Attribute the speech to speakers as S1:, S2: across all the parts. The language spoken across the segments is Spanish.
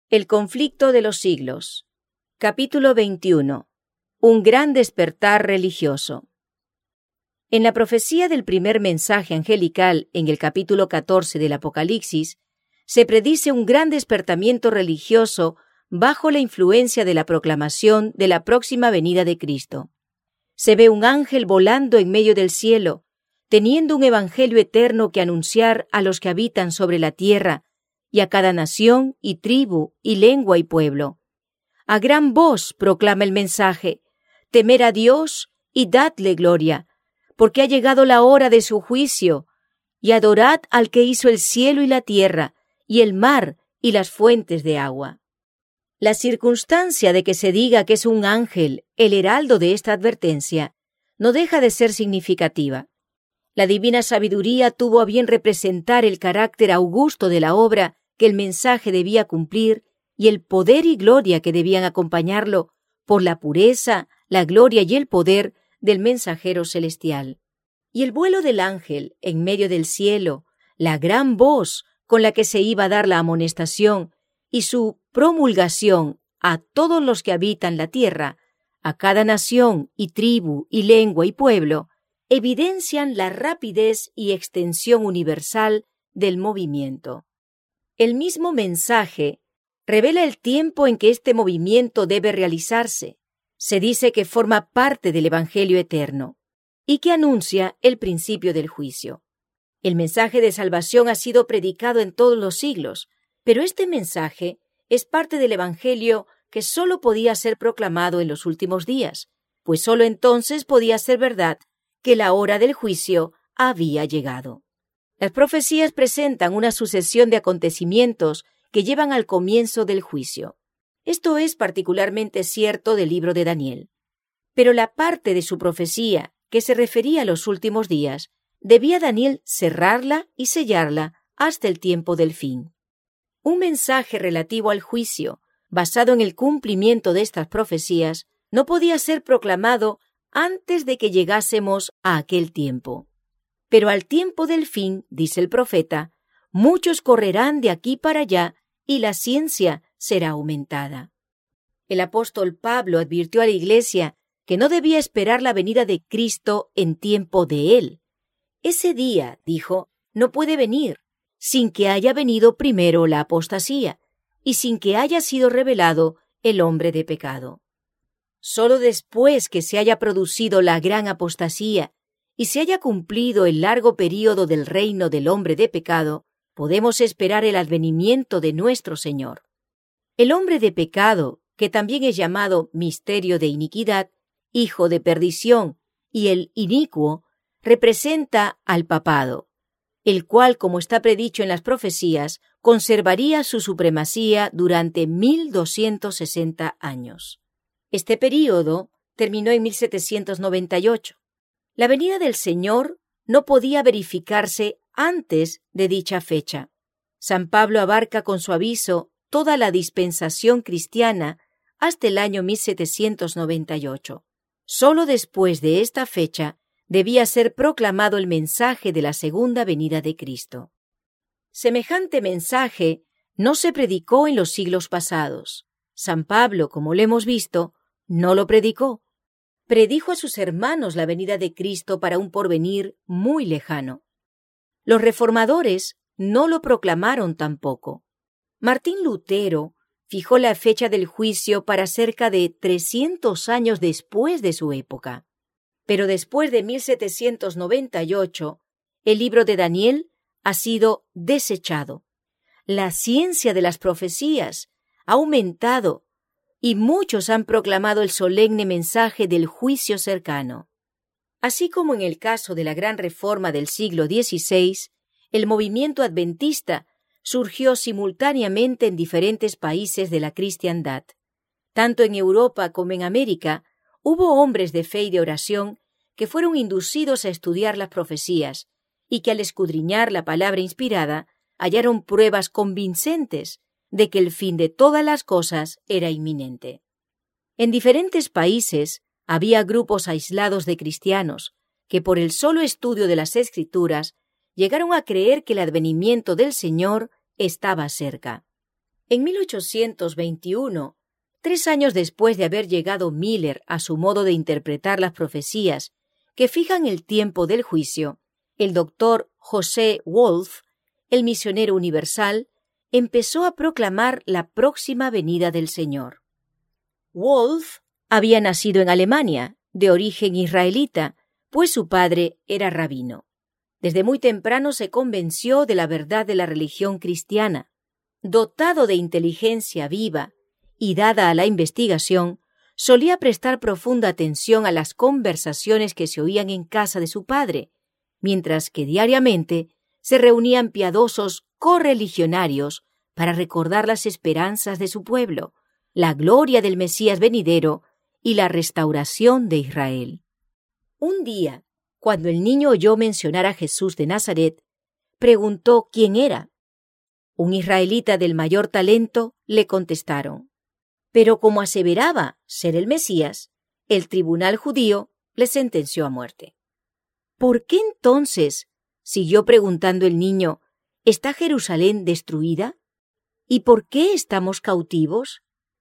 S1: El conflicto de los siglos. Capítulo 21. Un gran despertar religioso. En la profecía del primer mensaje angelical en el capítulo 14 del Apocalipsis, se predice un gran despertamiento religioso bajo la influencia de la proclamación de la próxima venida de Cristo. Se ve un ángel volando en medio del cielo, teniendo un evangelio eterno que anunciar a los que habitan sobre la tierra y a cada nación y tribu y lengua y pueblo. A gran voz proclama el mensaje: temer a Dios y dadle gloria, porque ha llegado la hora de su juicio, y adorad al que hizo el cielo y la tierra, y el mar y las fuentes de agua. La circunstancia de que se diga que es un ángel el heraldo de esta advertencia no deja de ser significativa. La divina sabiduría tuvo a bien representar el carácter augusto de la obra que el mensaje debía cumplir y el poder y gloria que debían acompañarlo por la pureza, la gloria y el poder del mensajero celestial. Y el vuelo del ángel en medio del cielo, la gran voz con la que se iba a dar la amonestación y su promulgación a todos los que habitan la tierra, a cada nación y tribu y lengua y pueblo, evidencian la rapidez y extensión universal del movimiento. El mismo mensaje revela el tiempo en que este movimiento debe realizarse. Se dice que forma parte del Evangelio eterno y que anuncia el principio del juicio. El mensaje de salvación ha sido predicado en todos los siglos, pero este mensaje es parte del Evangelio que solo podía ser proclamado en los últimos días, pues solo entonces podía ser verdad que la hora del juicio había llegado. Las profecías presentan una sucesión de acontecimientos que llevan al comienzo del juicio. Esto es particularmente cierto del libro de Daniel. Pero la parte de su profecía que se refería a los últimos días, debía Daniel cerrarla y sellarla hasta el tiempo del fin. Un mensaje relativo al juicio, basado en el cumplimiento de estas profecías, no podía ser proclamado antes de que llegásemos a aquel tiempo. Pero al tiempo del fin, dice el profeta, muchos correrán de aquí para allá y la ciencia será aumentada. El apóstol Pablo advirtió a la Iglesia que no debía esperar la venida de Cristo en tiempo de él. Ese día, dijo, no puede venir sin que haya venido primero la apostasía y sin que haya sido revelado el hombre de pecado. Solo después que se haya producido la gran apostasía y se haya cumplido el largo período del reino del hombre de pecado, podemos esperar el advenimiento de nuestro Señor. El hombre de pecado, que también es llamado misterio de iniquidad, hijo de perdición, y el inicuo, representa al papado, el cual, como está predicho en las profecías, conservaría su supremacía durante 1260 años. Este período terminó en 1798. La venida del Señor no podía verificarse antes de dicha fecha. San Pablo abarca con su aviso toda la dispensación cristiana hasta el año 1798. Solo después de esta fecha debía ser proclamado el mensaje de la segunda venida de Cristo. Semejante mensaje no se predicó en los siglos pasados. San Pablo, como lo hemos visto, no lo predicó. Predijo a sus hermanos la venida de Cristo para un porvenir muy lejano. Los reformadores no lo proclamaron tampoco. Martín Lutero fijó la fecha del juicio para cerca de 300 años después de su época. Pero después de 1798, el libro de Daniel ha sido desechado. La ciencia de las profecías ha aumentado y muchos han proclamado el solemne mensaje del juicio cercano. Así como en el caso de la gran reforma del siglo XVI, el movimiento adventista surgió simultáneamente en diferentes países de la cristiandad. Tanto en Europa como en América, hubo hombres de fe y de oración que fueron inducidos a estudiar las profecías y que al escudriñar la palabra inspirada hallaron pruebas convincentes de que el fin de todas las cosas era inminente. En diferentes países había grupos aislados de cristianos que por el solo estudio de las Escrituras llegaron a creer que el advenimiento del Señor estaba cerca. En 1821, 3 años después de haber llegado Miller a su modo de interpretar las profecías que fijan el tiempo del juicio, el doctor José Wolf, el misionero universal, empezó a proclamar la próxima venida del Señor. Wolf había nacido en Alemania, de origen israelita, pues su padre era rabino. Desde muy temprano se convenció de la verdad de la religión cristiana. Dotado de inteligencia viva y dada a la investigación, solía prestar profunda atención a las conversaciones que se oían en casa de su padre, mientras que diariamente se reunían piadosos correligionarios para recordar las esperanzas de su pueblo, la gloria del Mesías venidero y la restauración de Israel. Un día, cuando el niño oyó mencionar a Jesús de Nazaret, preguntó quién era. Un israelita del mayor talento le contestaron. Pero como aseveraba ser el Mesías, el tribunal judío le sentenció a muerte. ¿Por qué entonces, siguió preguntando el niño, está Jerusalén destruida? ¿Y por qué estamos cautivos?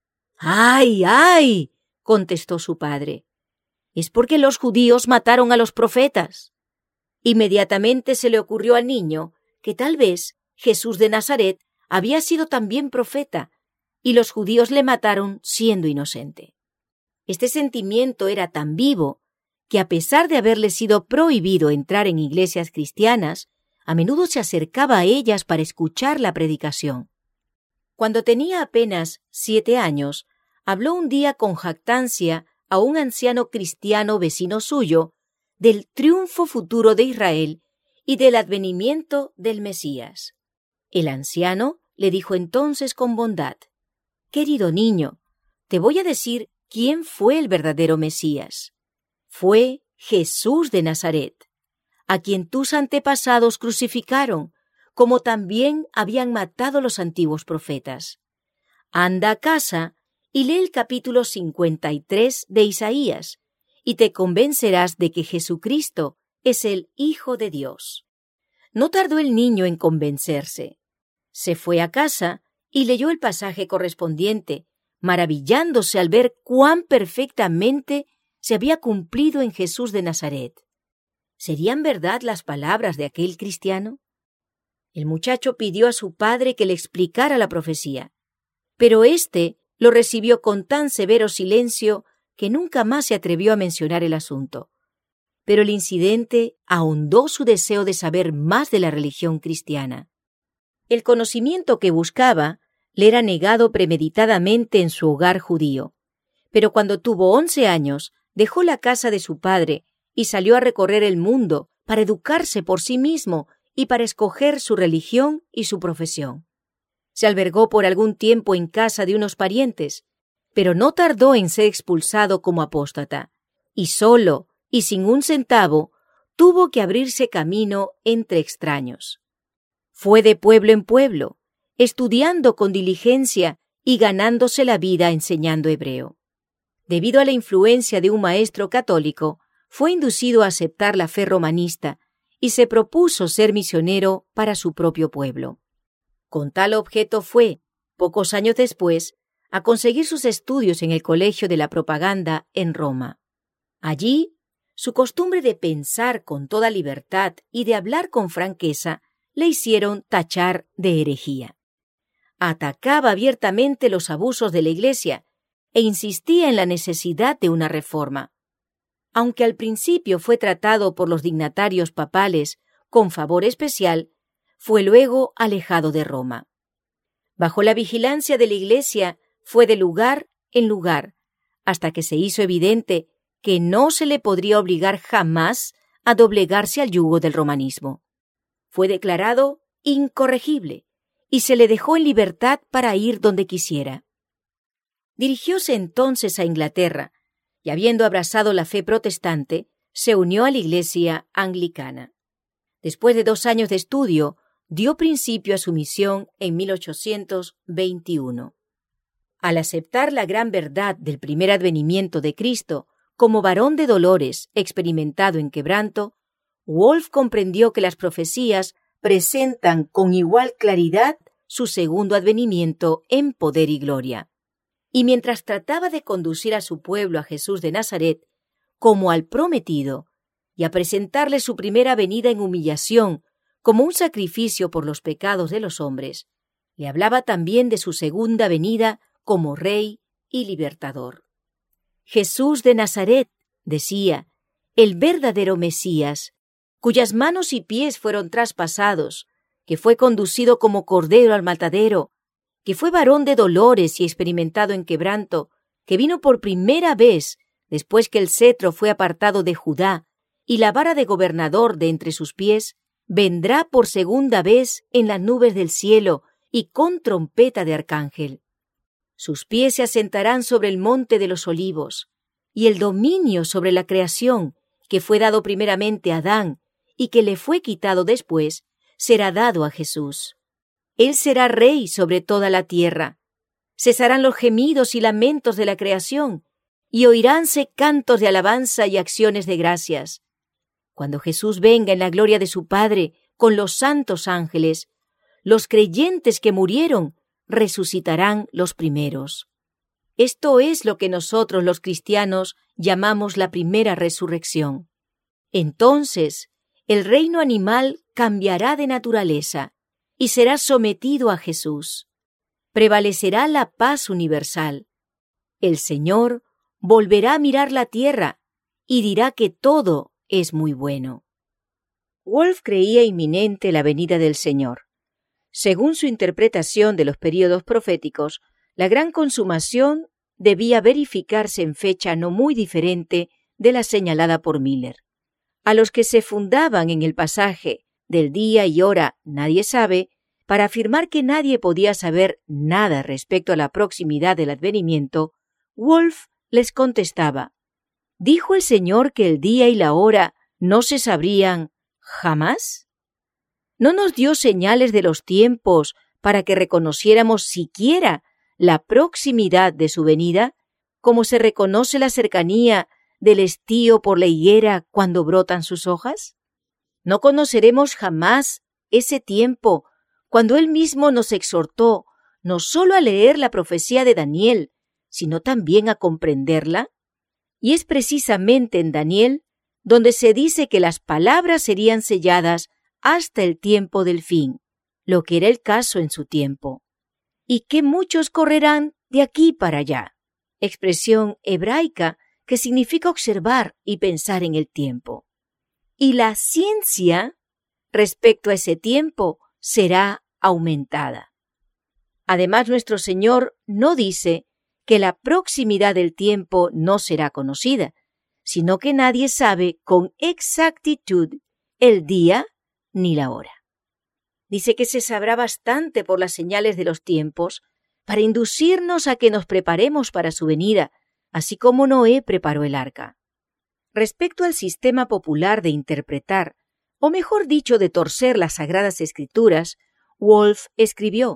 S1: ¡Ay, ay!, contestó su padre. Es porque los judíos mataron a los profetas. Inmediatamente se le ocurrió al niño que tal vez Jesús de Nazaret había sido también profeta, y los judíos le mataron siendo inocente. Este sentimiento era tan vivo que, a pesar de haberle sido prohibido entrar en iglesias cristianas, a menudo se acercaba a ellas para escuchar la predicación. Cuando tenía apenas 7 años, habló un día con jactancia a un anciano cristiano vecino suyo del triunfo futuro de Israel y del advenimiento del Mesías. El anciano le dijo entonces con bondad: «Querido niño, te voy a decir quién fue el verdadero Mesías. Fue Jesús de Nazaret, a quien tus antepasados crucificaron, como también habían matado los antiguos profetas. Anda a casa y lee el capítulo 53 de Isaías, y te convencerás de que Jesucristo es el Hijo de Dios». No tardó el niño en convencerse. Se fue a casa y leyó el pasaje correspondiente, maravillándose al ver cuán perfectamente se había cumplido en Jesús de Nazaret. ¿Serían verdad las palabras de aquel cristiano? El muchacho pidió a su padre que le explicara la profecía, pero éste lo recibió con tan severo silencio que nunca más se atrevió a mencionar el asunto. Pero el incidente ahondó su deseo de saber más de la religión cristiana. El conocimiento que buscaba le era negado premeditadamente en su hogar judío, pero cuando tuvo 11 años, dejó la casa de su padre y salió a recorrer el mundo para educarse por sí mismo y para escoger su religión y su profesión. Se albergó por algún tiempo en casa de unos parientes, pero no tardó en ser expulsado como apóstata, y solo y sin un centavo tuvo que abrirse camino entre extraños. Fue de pueblo en pueblo, estudiando con diligencia y ganándose la vida enseñando hebreo. Debido a la influencia de un maestro católico, fue inducido a aceptar la fe romanista y se propuso ser misionero para su propio pueblo. Con tal objeto fue, pocos años después, a conseguir sus estudios en el Colegio de la Propaganda en Roma. Allí, su costumbre de pensar con toda libertad y de hablar con franqueza le hicieron tachar de herejía. Atacaba abiertamente los abusos de la Iglesia e insistía en la necesidad de una reforma. Aunque al principio fue tratado por los dignatarios papales con favor especial, fue luego alejado de Roma. Bajo la vigilancia de la Iglesia fue de lugar en lugar, hasta que se hizo evidente que no se le podría obligar jamás a doblegarse al yugo del romanismo. Fue declarado incorregible y se le dejó en libertad para ir donde quisiera. Dirigióse entonces a Inglaterra y, habiendo abrazado la fe protestante, se unió a la Iglesia anglicana. Después de 2 años de estudio, dio principio a su misión en 1821. Al aceptar la gran verdad del primer advenimiento de Cristo, como varón de dolores experimentado en quebranto, Wolf comprendió que las profecías presentan con igual claridad su segundo advenimiento en poder y gloria. Y mientras trataba de conducir a su pueblo a Jesús de Nazaret como al prometido y a presentarle su primera venida en humillación como un sacrificio por los pecados de los hombres, le hablaba también de su segunda venida como Rey y Libertador. Jesús de Nazaret, decía, el verdadero Mesías, cuyas manos y pies fueron traspasados, que fue conducido como cordero al matadero, que fue varón de dolores y experimentado en quebranto, que vino por primera vez después que el cetro fue apartado de Judá y la vara de gobernador de entre sus pies, vendrá por segunda vez en las nubes del cielo y con trompeta de arcángel. Sus pies se asentarán sobre el monte de los olivos, y el dominio sobre la creación, que fue dado primeramente a Adán y que le fue quitado después, será dado a Jesús. Él será rey sobre toda la tierra. Cesarán los gemidos y lamentos de la creación, y oiránse cantos de alabanza y acciones de gracias. Cuando Jesús venga en la gloria de su Padre con los santos ángeles, los creyentes que murieron resucitarán los primeros. Esto es lo que nosotros los cristianos llamamos la primera resurrección. Entonces, el reino animal cambiará de naturaleza y será sometido a Jesús. Prevalecerá la paz universal. El Señor volverá a mirar la tierra y dirá que todo es muy bueno. Wolf creía inminente la venida del Señor. Según su interpretación de los períodos proféticos, la gran consumación debía verificarse en fecha no muy diferente de la señalada por Miller. A los que se fundaban en el pasaje del día y hora nadie sabe, para afirmar que nadie podía saber nada respecto a la proximidad del advenimiento, Wolf les contestaba: ¿dijo el Señor que el día y la hora no se sabrían jamás? ¿No nos dio señales de los tiempos para que reconociéramos siquiera la proximidad de su venida, como se reconoce la cercanía del estío por la higuera cuando brotan sus hojas? ¿No conoceremos jamás ese tiempo cuando Él mismo nos exhortó no solo a leer la profecía de Daniel, sino también a comprenderla? Y es precisamente en Daniel donde se dice que las palabras serían selladas hasta el tiempo del fin, lo que era el caso en su tiempo. Y que muchos correrán de aquí para allá, expresión hebraica que significa observar y pensar en el tiempo. Y la ciencia respecto a ese tiempo será aumentada. Además, nuestro Señor no dice que la proximidad del tiempo no será conocida, sino que nadie sabe con exactitud el día ni la hora. Dice que se sabrá bastante por las señales de los tiempos para inducirnos a que nos preparemos para su venida, así como Noé preparó el arca. Respecto al sistema popular de interpretar, o mejor dicho, de torcer las Sagradas Escrituras, Wolf escribió: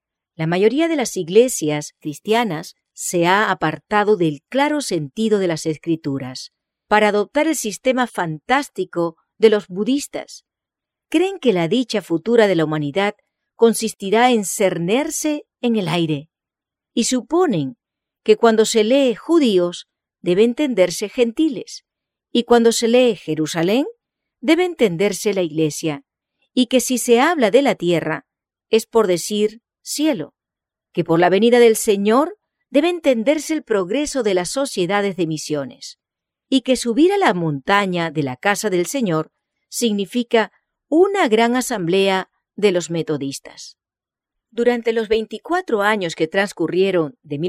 S1: la mayoría de las iglesias cristianas se ha apartado del claro sentido de las Escrituras para adoptar el sistema fantástico de los budistas. Creen que la dicha futura de la humanidad consistirá en cernerse en el aire, y suponen que cuando se lee judíos debe entenderse gentiles, y cuando se lee Jerusalén debe entenderse la iglesia, y que si se habla de la tierra es por decir cielo, que por la venida del Señor debe entenderse el progreso de las sociedades de misiones, y que subir a la montaña de la casa del Señor significa una gran asamblea de los metodistas. Durante los 24 años que transcurrieron de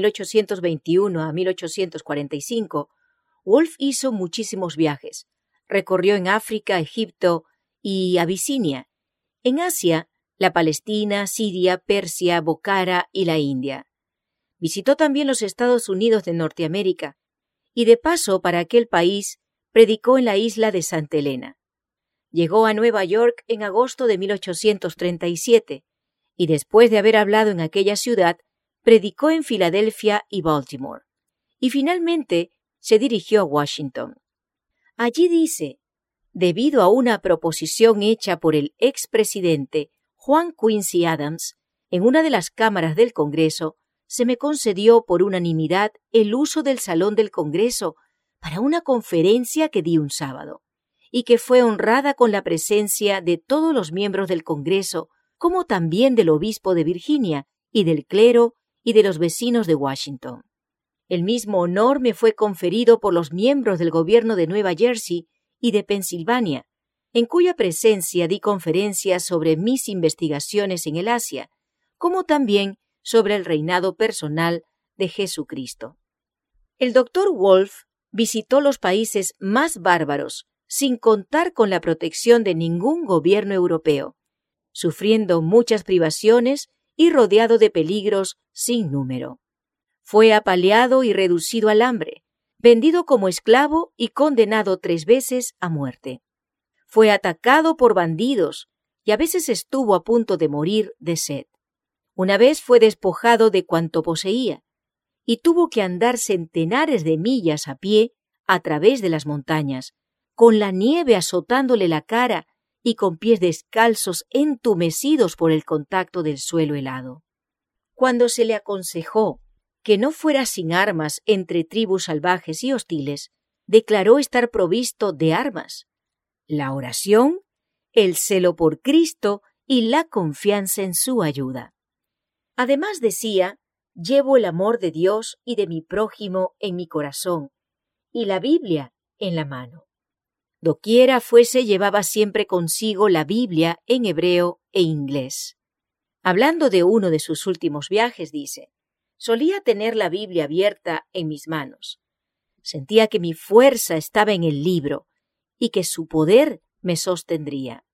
S1: 1821 a 1845, Wolf hizo muchísimos viajes. Recorrió en África, Egipto y Abisinia. En Asia, la Palestina, Siria, Persia, Bokhara y la India. Visitó también los Estados Unidos de Norteamérica y de paso para aquel país predicó en la isla de Santa Elena. Llegó a Nueva York en agosto de 1837 y después de haber hablado en aquella ciudad, predicó en Filadelfia y Baltimore. Y finalmente se dirigió a Washington. Allí dice: debido a una proposición hecha por el expresidente Juan Quincy Adams, En una de las cámaras del Congreso se me concedió por unanimidad el uso del Salón del Congreso para una conferencia que di un sábado, y que fue honrada con la presencia de todos los miembros del Congreso, como también del obispo de Virginia y del clero y de los vecinos de Washington. El mismo honor me fue conferido por los miembros del gobierno de Nueva Jersey y de Pensilvania, en cuya presencia di conferencias sobre mis investigaciones en el Asia, como también sobre el reinado personal de Jesucristo. El Dr. Wolf visitó los países más bárbaros, sin contar con la protección de ningún gobierno europeo, sufriendo muchas privaciones y rodeado de peligros sin número. Fue apaleado y reducido al hambre, vendido como esclavo y condenado 3 veces a muerte. Fue atacado por bandidos y a veces estuvo a punto de morir de sed. Una vez fue despojado de cuanto poseía y tuvo que andar centenares de millas a pie a través de las montañas, con la nieve azotándole la cara y con pies descalzos entumecidos por el contacto del suelo helado. Cuando se le aconsejó que no fuera sin armas entre tribus salvajes y hostiles, declaró estar provisto de armas: la oración, el celo por Cristo y la confianza en su ayuda. Además decía: llevo el amor de Dios y de mi prójimo en mi corazón y la Biblia en la mano. Doquiera fuese, llevaba siempre consigo la Biblia en hebreo e inglés. Hablando de uno de sus últimos viajes, dice: solía tener la Biblia abierta en mis manos. Sentía que mi fuerza estaba en el libro y que su poder me sostendría.